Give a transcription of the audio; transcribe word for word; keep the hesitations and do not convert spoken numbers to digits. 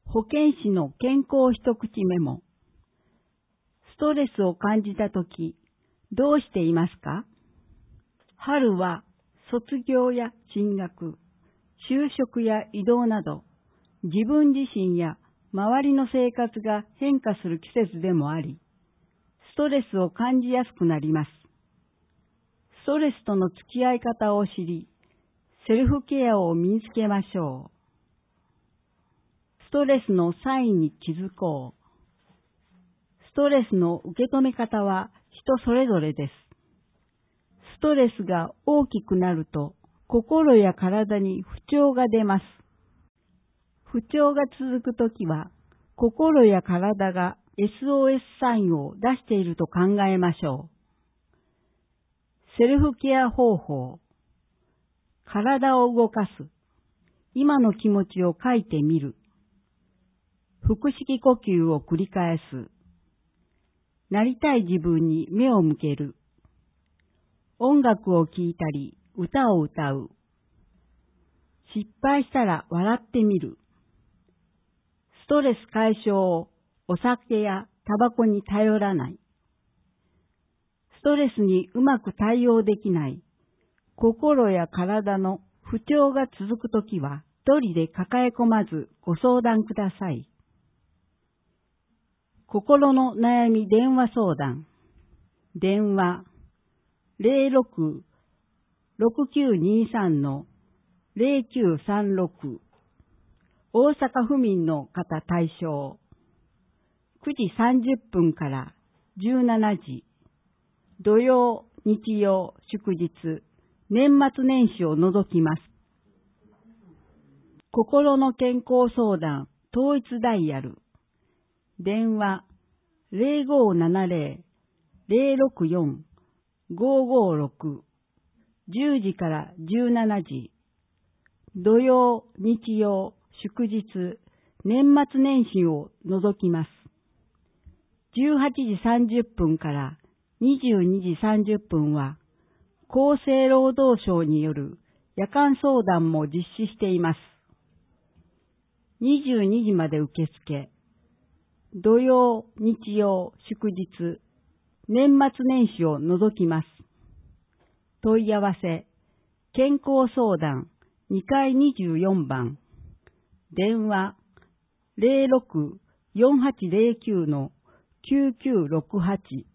保健師の健康一口メモ。ストレスを感じたとき、どうしていますか？春は卒業や進学、就職や移動など、自分自身や周りの生活が変化する季節でもあり、ストレスを感じやすくなります。ストレスとの付き合い方を知り、セルフケアを身につけましょう。ストレスのサインに気づこう。ストレスの受け止め方は人それぞれです。ストレスが大きくなると、心や体に不調が出ます。不調が続くときは、心や体が エスオーエス サインを出していると考えましょう。セルフケア方法。体を動かす。今の気持ちを書いてみる。腹式呼吸を繰り返す。なりたい自分に目を向ける。音楽を聴いたり、歌を歌う。失敗したら笑ってみる。ストレス解消をお酒やタバコに頼らない。ストレスにうまく対応できない。心や体の不調が続くときは、一人で抱え込まずご相談ください。心の悩み電話相談。電話 ゼロろく ろくきゅうにさん ゼロきゅうさんろく 大阪府民の方対象。くじさんじゅっぷんからじゅうしちじ。土曜、日曜、祝日、年末年始を除きます。心の健康相談統一ダイヤル。電話ゼロごーななゼロ ゼロろくよん ごーごーろく じゅうじからじゅうしちじ。土曜、日曜、祝日、年末年始を除きます。じゅうはちじさんじゅっぷんからにじゅうにじさんじゅっぷんは厚生労働省による夜間相談も実施しています。にじゅうにじまで受付。土曜、日曜、祝日、年末年始を除きます。問い合わせ、健康相談にかいにじゅうよんばん。電話ゼロろく よんはちゼロきゅう きゅうきゅうろくはち